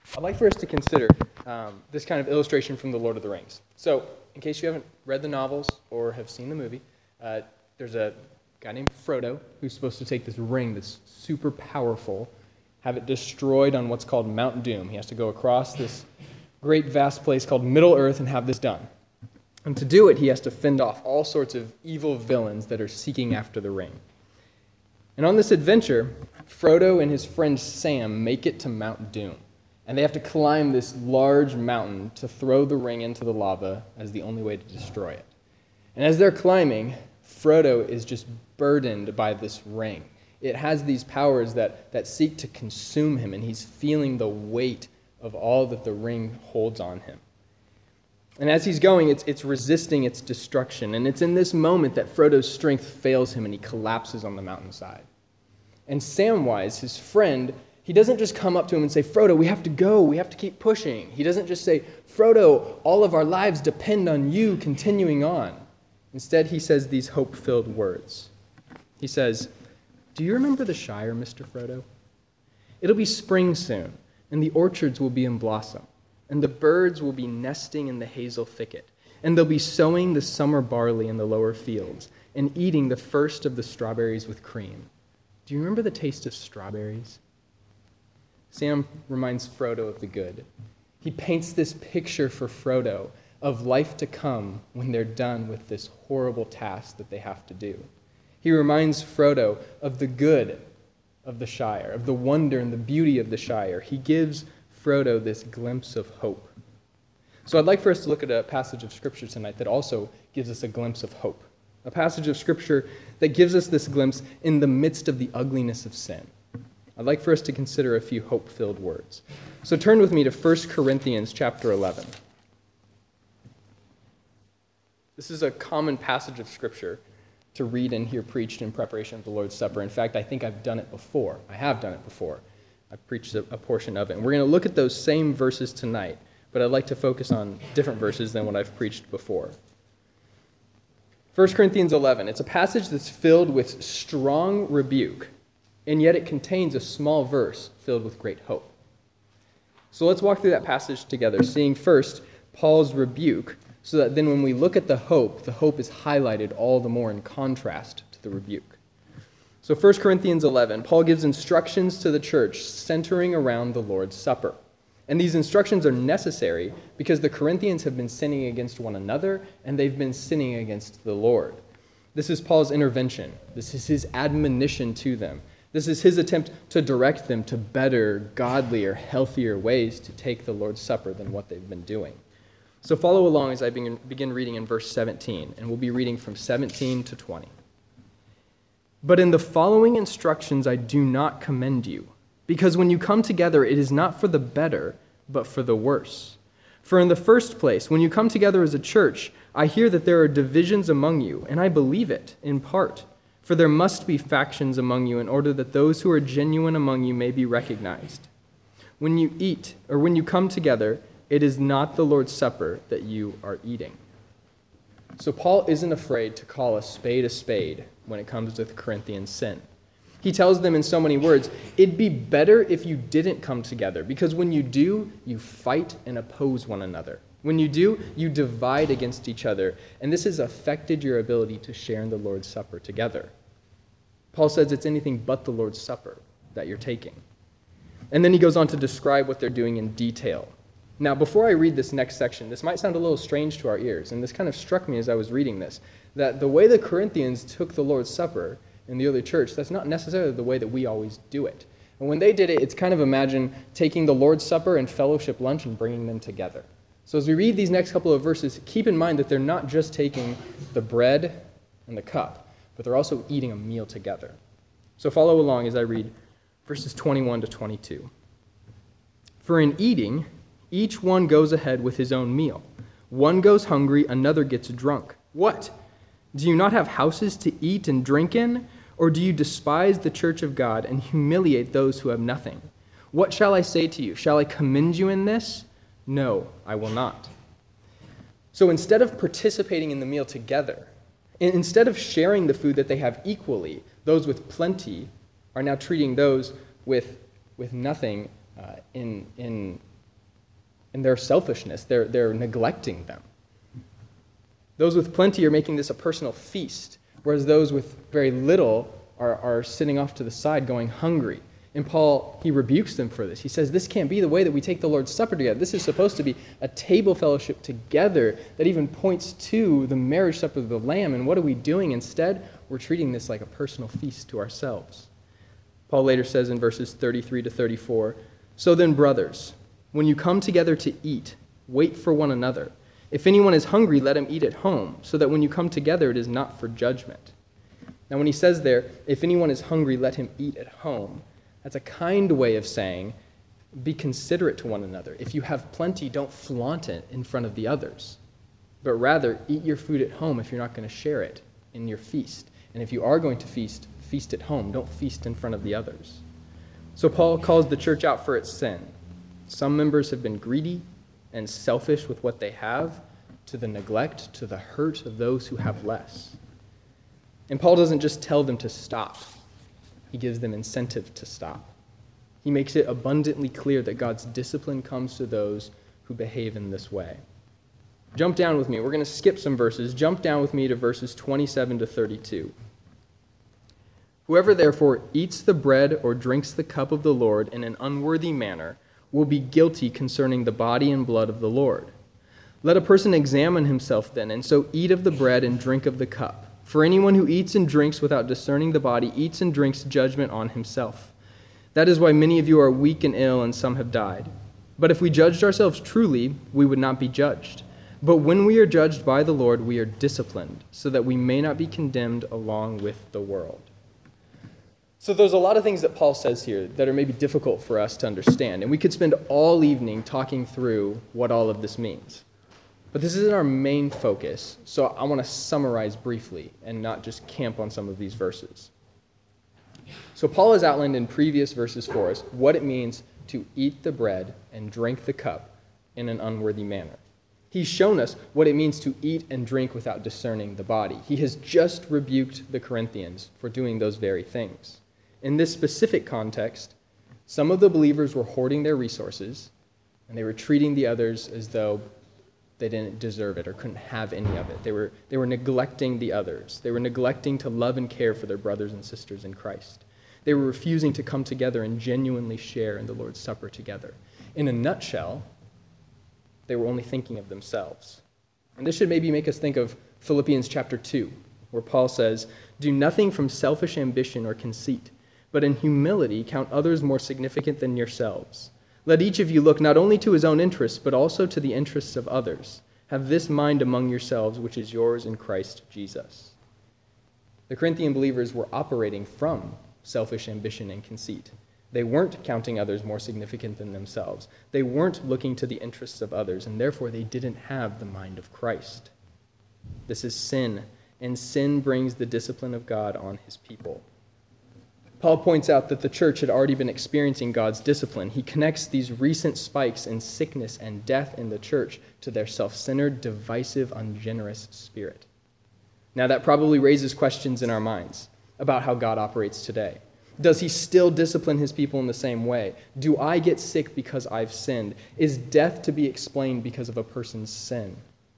I'd like for us to consider this kind of illustration from The Lord of the Rings. So, in case you haven't read the novels or have seen the movie, there's a guy named Frodo who's supposed to take this ring that's super powerful, have it destroyed on what's called Mount Doom. He has to go across this great vast place called Middle-earth and have this done. And to do it, he has to fend off all sorts of evil villains that are seeking after the ring. And on this adventure, Frodo and his friend Sam make it to Mount Doom. And they have to climb this large mountain to throw the ring into the lava as the only way to destroy it. And as they're climbing, Frodo is just burdened by this ring. It has these powers that seek to consume him, and he's feeling the weight of all that the ring holds on him. And as he's going, it's resisting its destruction. And it's in this moment that Frodo's strength fails him and he collapses on the mountainside. And Samwise, his friend, he doesn't just come up to him and say, Frodo, we have to go, we have to keep pushing. He doesn't just say, Frodo, all of our lives depend on you continuing on. Instead, he says these hope-filled words. He says, do you remember the Shire, Mr. Frodo? It'll be spring soon, and the orchards will be in blossom, and the birds will be nesting in the hazel thicket, and they'll be sowing the summer barley in the lower fields, and eating the first of the strawberries with cream. Do you remember the taste of strawberries? Sam reminds Frodo of the good. He paints this picture for Frodo of life to come when they're done with this horrible task that they have to do. He reminds Frodo of the good of the Shire, of the wonder and the beauty of the Shire. He gives Frodo this glimpse of hope. So I'd like for us to look at a passage of Scripture tonight that also gives us a glimpse of hope. A passage of Scripture that gives us this glimpse in the midst of the ugliness of sin. I'd like for us to consider a few hope-filled words. So turn with me to 1 Corinthians chapter 11. This is a common passage of Scripture to read and hear preached in preparation of the Lord's Supper. In fact, I think I've done it before. I have done it before. I've preached a portion of it. And we're going to look at those same verses tonight, but I'd like to focus on different verses than what I've preached before. 1 Corinthians 11, it's a passage that's filled with strong rebuke, and yet it contains a small verse filled with great hope. So let's walk through that passage together, seeing first Paul's rebuke, so that then when we look at the hope is highlighted all the more in contrast to the rebuke. So 1 Corinthians 11, Paul gives instructions to the church centering around the Lord's Supper. And these instructions are necessary because the Corinthians have been sinning against one another, and they've been sinning against the Lord. This is Paul's intervention. This is his admonition to them. This is his attempt to direct them to better, godlier, healthier ways to take the Lord's Supper than what they've been doing. So follow along as I begin reading in verse 17, and we'll be reading from 17 to 20. But in the following instructions I do not commend you, because when you come together it is not for the better, but for the worse. For in the first place, when you come together as a church, I hear that there are divisions among you, and I believe it, in part. For there must be factions among you in order that those who are genuine among you may be recognized. When you eat, or when you come together, it is not the Lord's Supper that you are eating. So Paul isn't afraid to call a spade when it comes to the Corinthian sin. He tells them in so many words, it'd be better if you didn't come together, because when you do, you fight and oppose one another. When you do, you divide against each other, and this has affected your ability to share in the Lord's Supper together. Paul says it's anything but the Lord's Supper that you're taking. And then he goes on to describe what they're doing in detail. Now, before I read this next section, this might sound a little strange to our ears, and this kind of struck me as I was reading this, that the way the Corinthians took the Lord's Supper in the early church, that's not necessarily the way that we always do it. And when they did it, it's kind of imagine taking the Lord's Supper and fellowship lunch and bringing them together. So as we read these next couple of verses, keep in mind that they're not just taking the bread and the cup, but they're also eating a meal together. So follow along as I read verses 21 to 22. For in eating, each one goes ahead with his own meal. One goes hungry, another gets drunk. What? Do you not have houses to eat and drink in? Or do you despise the church of God and humiliate those who have nothing? What shall I say to you? Shall I commend you in this? No, I will not. So instead of participating in the meal together, instead of sharing the food that they have equally, those with plenty are now treating those with nothing in in their selfishness. They're neglecting them. Those with plenty are making this a personal feast, whereas those with very little are sitting off to the side going hungry. And Paul, he rebukes them for this. He says, this can't be the way that we take the Lord's Supper together. This is supposed to be a table fellowship together that even points to the marriage supper of the Lamb. And what are we doing instead? We're treating this like a personal feast to ourselves. Paul later says in verses 33 to 34, so then, brothers, when you come together to eat, wait for one another. If anyone is hungry, let him eat at home, so that when you come together, it is not for judgment. Now, when he says there, if anyone is hungry, let him eat at home, that's a kind way of saying, be considerate to one another. If you have plenty, don't flaunt it in front of the others, but rather eat your food at home if you're not going to share it in your feast. And if you are going to feast, feast at home. Don't feast in front of the others. So Paul calls the church out for its sin. Some members have been greedy and selfish with what they have, to the neglect, to the hurt of those who have less. And Paul doesn't just tell them to stop. He gives them incentive to stop. He makes it abundantly clear that God's discipline comes to those who behave in this way. Jump down with me. We're going to skip some verses. Jump down with me to verses 27 to 32. Whoever therefore eats the bread or drinks the cup of the Lord in an unworthy manner will be guilty concerning the body and blood of the Lord. Let a person examine himself then, and so eat of the bread and drink of the cup. For anyone who eats and drinks without discerning the body eats and drinks judgment on himself. That is why many of you are weak and ill, and some have died. But if we judged ourselves truly, we would not be judged. But when we are judged by the Lord, we are disciplined, so that we may not be condemned along with the world. So there's a lot of things that Paul says here that are maybe difficult for us to understand, and we could spend all evening talking through what all of this means. But this isn't our main focus, so I want to summarize briefly and not just camp on some of these verses. So Paul has outlined in previous verses for us what it means to eat the bread and drink the cup in an unworthy manner. He's shown us what it means to eat and drink without discerning the body. He has just rebuked the Corinthians for doing those very things. In this specific context, some of the believers were hoarding their resources, and they were treating the others as though they didn't deserve it or couldn't have any of it. They were neglecting the others. They were neglecting to love and care for their brothers and sisters in Christ. They were refusing to come together and genuinely share in the Lord's Supper together. In a nutshell, they were only thinking of themselves. And this should maybe make us think of Philippians chapter 2, where Paul says, do nothing from selfish ambition or conceit, but in humility count others more significant than yourselves. Let each of you look not only to his own interests, but also to the interests of others. Have this mind among yourselves, which is yours in Christ Jesus. The Corinthian believers were operating from selfish ambition and conceit. They weren't counting others more significant than themselves. They weren't looking to the interests of others, and therefore they didn't have the mind of Christ. This is sin, and sin brings the discipline of God on his people. Paul points out that the church had already been experiencing God's discipline. He connects these recent spikes in sickness and death in the church to their self-centered, divisive, ungenerous spirit. Now, that probably raises questions in our minds about how God operates today. Does he still discipline his people in the same way? Do I get sick because I've sinned? Is death to be explained because of a person's sin?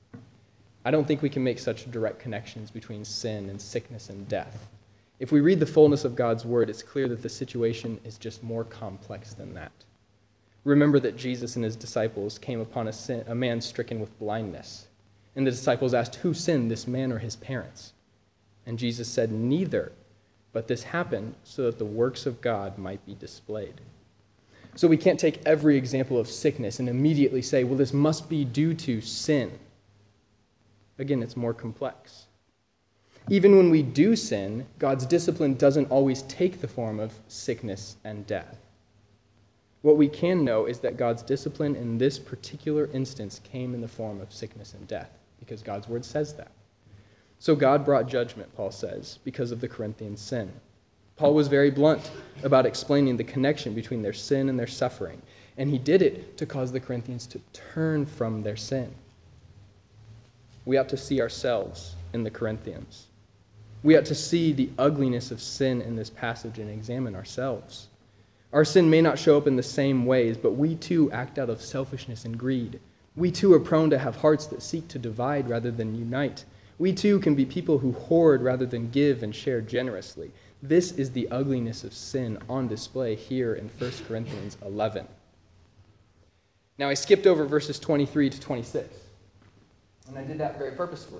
I don't think we can make such direct connections between sin and sickness and death. If we read the fullness of God's word, it's clear that the situation is just more complex than that. Remember that Jesus and his disciples came upon a man stricken with blindness. And the disciples asked, who sinned, this man or his parents? And Jesus said, neither, but this happened so that the works of God might be displayed. So we can't take every example of sickness and immediately say, well, this must be due to sin. Again, it's more complex. Even when we do sin, God's discipline doesn't always take the form of sickness and death. What we can know is that God's discipline in this particular instance came in the form of sickness and death, because God's word says that. So God brought judgment, Paul says, because of the Corinthian sin. Paul was very blunt about explaining the connection between their sin and their suffering, and he did it to cause the Corinthians to turn from their sin. We ought to see ourselves in the Corinthians. We ought to see the ugliness of sin in this passage and examine ourselves. Our sin may not show up in the same ways, but we too act out of selfishness and greed. We too are prone to have hearts that seek to divide rather than unite. We too can be people who hoard rather than give and share generously. This is the ugliness of sin on display here in 1 Corinthians 11. Now, I skipped over verses 23 to 26, and I did that very purposefully.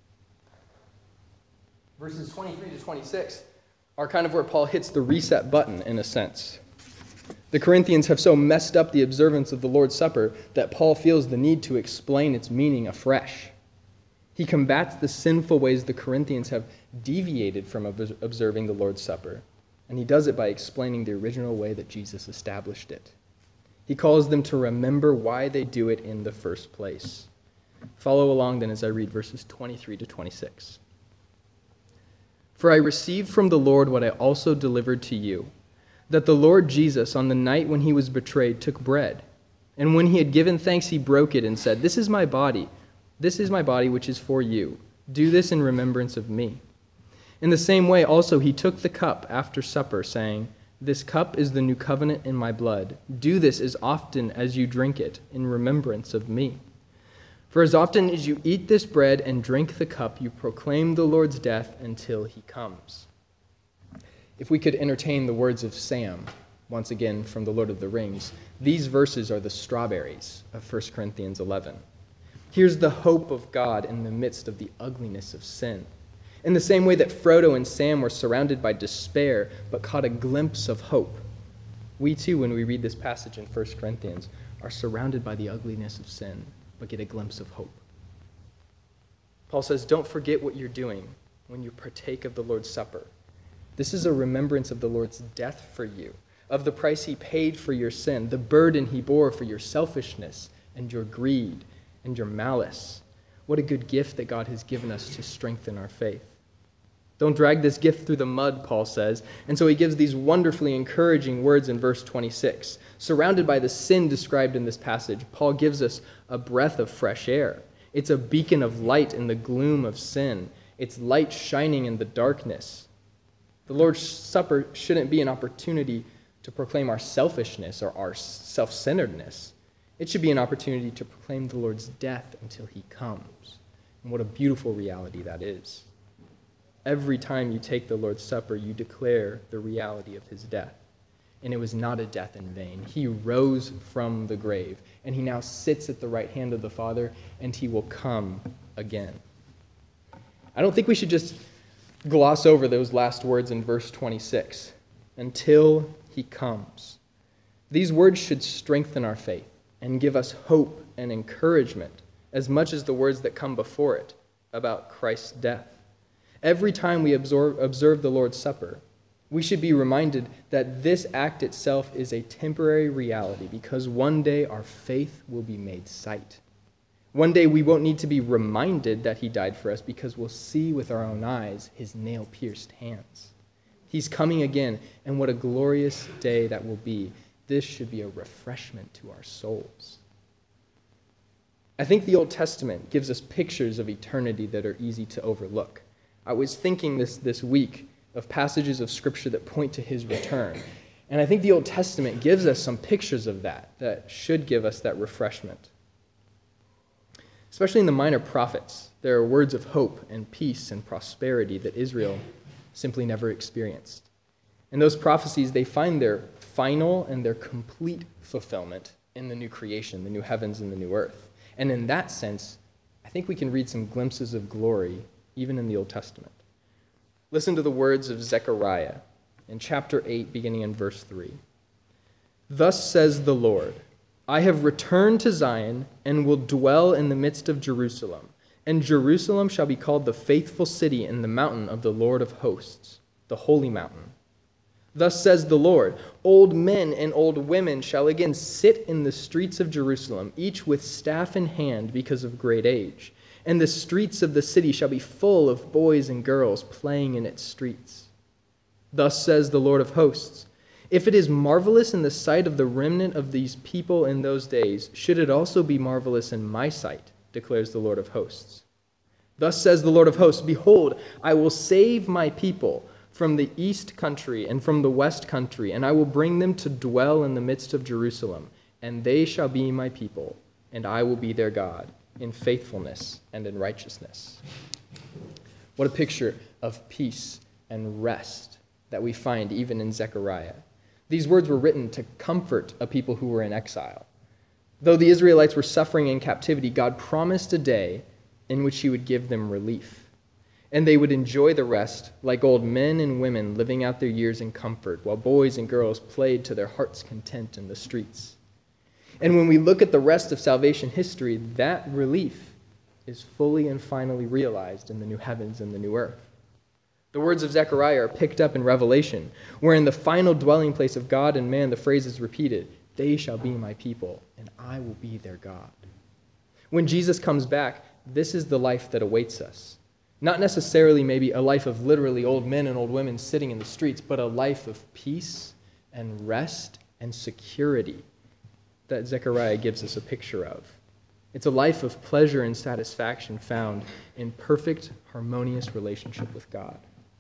Verses 23 to 26 are kind of where Paul hits the reset button, in a sense. The Corinthians have so messed up the observance of the Lord's Supper that Paul feels the need to explain its meaning afresh. He combats the sinful ways the Corinthians have deviated from observing the Lord's Supper, and he does it by explaining the original way that Jesus established it. He calls them to remember why they do it in the first place. Follow along then as I read verses 23 to 26. For I received from the Lord what I also delivered to you, that the Lord Jesus, on the night when he was betrayed, took bread, and when he had given thanks, he broke it and said, This is my body which is for you. Do this in remembrance of me. In the same way also he took the cup after supper, saying, This cup is the new covenant in my blood. Do this as often as you drink it in remembrance of me. For as often as you eat this bread and drink the cup, you proclaim the Lord's death until he comes. If we could entertain the words of Sam, once again from the Lord of the Rings, these verses are the strawberries of 1 Corinthians 11. Here's the hope of God in the midst of the ugliness of sin. In the same way that Frodo and Sam were surrounded by despair but caught a glimpse of hope, we too, when we read this passage in 1 Corinthians, are surrounded by the ugliness of sin but get a glimpse of hope. Paul says, don't forget what you're doing when you partake of the Lord's Supper. This is a remembrance of the Lord's death for you, of the price he paid for your sin, the burden he bore for your selfishness and your greed and your malice. What a good gift that God has given us to strengthen our faith. Don't drag this gift through the mud, Paul says. And so he gives these wonderfully encouraging words in verse 26. Surrounded by the sin described in this passage, Paul gives us a breath of fresh air. It's a beacon of light in the gloom of sin. It's light shining in the darkness. The Lord's Supper shouldn't be an opportunity to proclaim our selfishness or our self-centeredness. It should be an opportunity to proclaim the Lord's death until he comes. And what a beautiful reality that is. Every time you take the Lord's Supper, you declare the reality of his death. And it was not a death in vain. He rose from the grave, and he now sits at the right hand of the Father, and he will come again. I don't think we should just gloss over those last words in verse 26. Until he comes. These words should strengthen our faith and give us hope and encouragement as much as the words that come before it about Christ's death. Every time we observe the Lord's Supper, we should be reminded that this act itself is a temporary reality because one day our faith will be made sight. One day we won't need to be reminded that he died for us because we'll see with our own eyes his nail-pierced hands. He's coming again, and what a glorious day that will be. This should be a refreshment to our souls. I think the Old Testament gives us pictures of eternity that are easy to overlook. I was thinking this week of passages of Scripture that point to his return. And I think the Old Testament gives us some pictures of that should give us that refreshment. Especially in the minor prophets, there are words of hope and peace and prosperity that Israel simply never experienced. And those prophecies, they find their final and their complete fulfillment in the new creation, the new heavens and the new earth. And in that sense, I think we can read some glimpses of glory even in the Old Testament. Listen to the words of Zechariah in chapter 8, beginning in verse 3. Thus says the Lord, I have returned to Zion and will dwell in the midst of Jerusalem, and Jerusalem shall be called the faithful city in the mountain of the Lord of hosts, the holy mountain. Thus says the Lord, old men and old women shall again sit in the streets of Jerusalem, each with staff in hand because of great age. And the streets of the city shall be full of boys and girls playing in its streets. Thus says the Lord of hosts, if it is marvelous in the sight of the remnant of these people in those days, should it also be marvelous in my sight, declares the Lord of hosts. Thus says the Lord of hosts, behold, I will save my people from the east country and from the west country, and I will bring them to dwell in the midst of Jerusalem, and they shall be my people, and I will be their God, in faithfulness and in righteousness. What a picture of peace and rest that we find even in Zechariah. These words were written to comfort a people who were in exile. Though the Israelites were suffering in captivity, God promised a day in which he would give them relief, and they would enjoy the rest like old men and women living out their years in comfort, while boys and girls played to their heart's content in the streets. And when we look at the rest of salvation history, that relief is fully and finally realized in the new heavens and the new earth. The words of Zechariah are picked up in Revelation, where in the final dwelling place of God and man, the phrase is repeated, "They shall be my people, and I will be their God." When Jesus comes back, this is the life that awaits us. Not necessarily maybe a life of literally old men and old women sitting in the streets, but a life of peace and rest and security that Zechariah gives us a picture of. It's a life of pleasure and satisfaction found in perfect, harmonious relationship with God.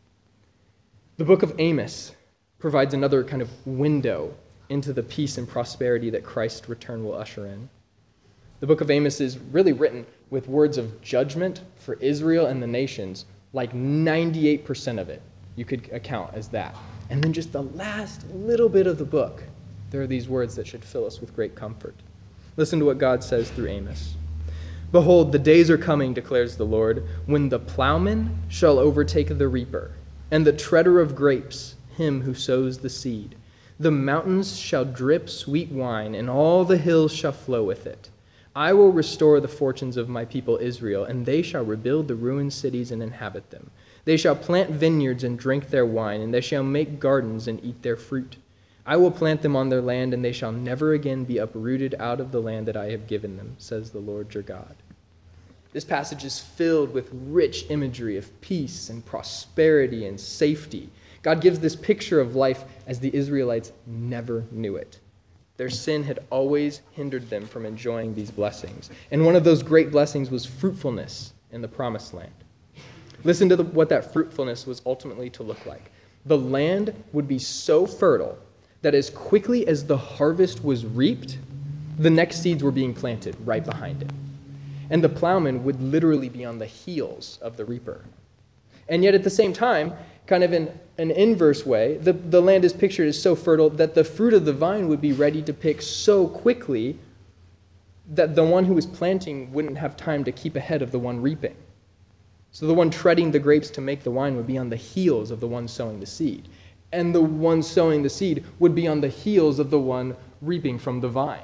The book of Amos provides another kind of window into the peace and prosperity that Christ's return will usher in. The book of Amos is really written with words of judgment for Israel and the nations, like 98% of it you could account as that. And then just the last little bit of the book, there are these words that should fill us with great comfort. Listen to what God says through Amos. "Behold, the days are coming, declares the Lord, when the plowman shall overtake the reaper, and the treader of grapes, him who sows the seed. The mountains shall drip sweet wine, and all the hills shall flow with it. I will restore the fortunes of my people Israel, and they shall rebuild the ruined cities and inhabit them. They shall plant vineyards and drink their wine, and they shall make gardens and eat their fruit. I will plant them on their land, and they shall never again be uprooted out of the land that I have given them, says the Lord your God." This passage is filled with rich imagery of peace and prosperity and safety. God gives this picture of life as the Israelites never knew it. Their sin had always hindered them from enjoying these blessings. And one of those great blessings was fruitfulness in the promised land. Listen to what that fruitfulness was ultimately to look like. The land would be so fertile that as quickly as the harvest was reaped, the next seeds were being planted right behind it. And the plowman would literally be on the heels of the reaper. And yet at the same time, kind of in an inverse way, the land is pictured as so fertile that the fruit of the vine would be ready to pick so quickly that the one who was planting wouldn't have time to keep ahead of the one reaping. So the one treading the grapes to make the wine would be on the heels of the one sowing the seed. And the one sowing the seed would be on the heels of the one reaping from the vine.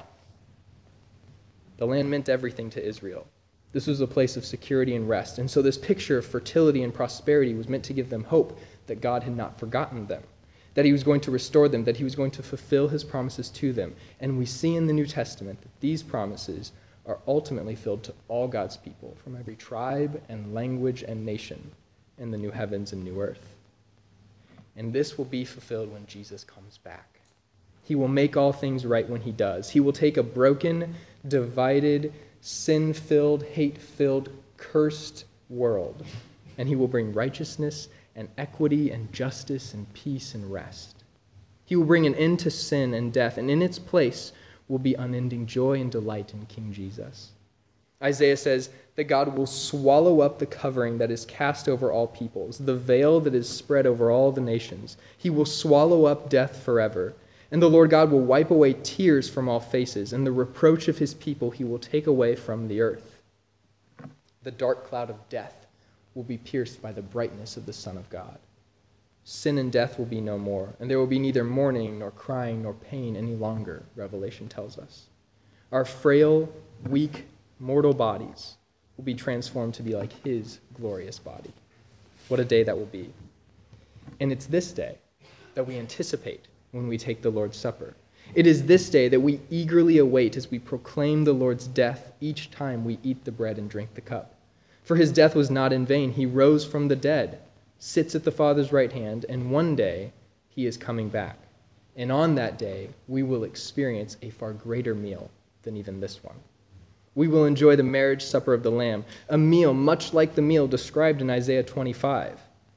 The land meant everything to Israel. This was a place of security and rest. And so this picture of fertility and prosperity was meant to give them hope that God had not forgotten them, that he was going to restore them, that he was going to fulfill his promises to them. And we see in the New Testament that these promises are ultimately filled to all God's people from every tribe and language and nation in the new heavens and new earth. And this will be fulfilled when Jesus comes back. He will make all things right when he does. He will take a broken, divided, sin-filled, hate-filled, cursed world, and he will bring righteousness and equity and justice and peace and rest. He will bring an end to sin and death, and in its place will be unending joy and delight in King Jesus. Isaiah says that God will swallow up the covering that is cast over all peoples, the veil that is spread over all the nations. He will swallow up death forever. And the Lord God will wipe away tears from all faces, and the reproach of his people he will take away from the earth. The dark cloud of death will be pierced by the brightness of the Son of God. Sin and death will be no more, and there will be neither mourning, nor crying, nor pain any longer, Revelation tells us. Our frail, weak, mortal bodies will be transformed to be like his glorious body. What a day that will be. And it's this day that we anticipate when we take the Lord's Supper. It is this day that we eagerly await as we proclaim the Lord's death each time we eat the bread and drink the cup. For his death was not in vain. He rose from the dead, sits at the Father's right hand, and one day he is coming back. And on that day, we will experience a far greater meal than even this one. We will enjoy the marriage supper of the Lamb, a meal much like the meal described in Isaiah 25.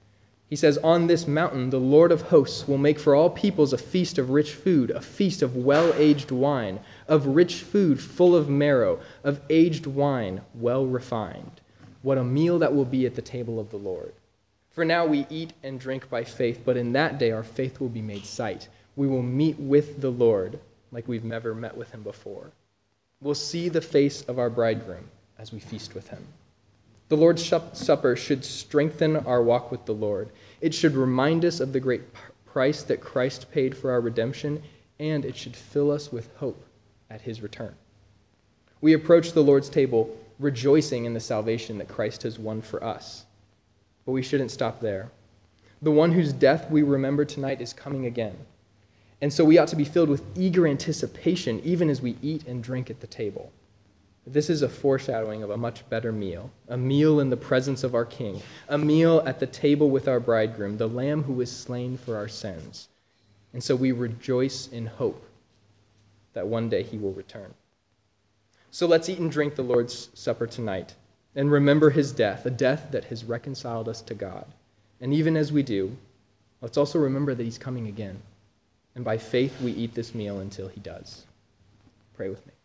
He says, "On this mountain the Lord of hosts will make for all peoples a feast of rich food, a feast of well-aged wine, of rich food full of marrow, of aged wine well refined." What a meal that will be at the table of the Lord. For now we eat and drink by faith, but in that day our faith will be made sight. We will meet with the Lord like we've never met with him before. We'll see the face of our bridegroom as we feast with him. The Lord's Supper should strengthen our walk with the Lord. It should remind us of the great price that Christ paid for our redemption, and it should fill us with hope at his return. We approach the Lord's table rejoicing in the salvation that Christ has won for us. But we shouldn't stop there. The one whose death we remember tonight is coming again. And so we ought to be filled with eager anticipation even as we eat and drink at the table. This is a foreshadowing of a much better meal, a meal in the presence of our King, a meal at the table with our bridegroom, the Lamb who was slain for our sins. And so we rejoice in hope that one day he will return. So let's eat and drink the Lord's Supper tonight and remember his death, a death that has reconciled us to God. And even as we do, let's also remember that he's coming again. And by faith we eat this meal until he does. Pray with me.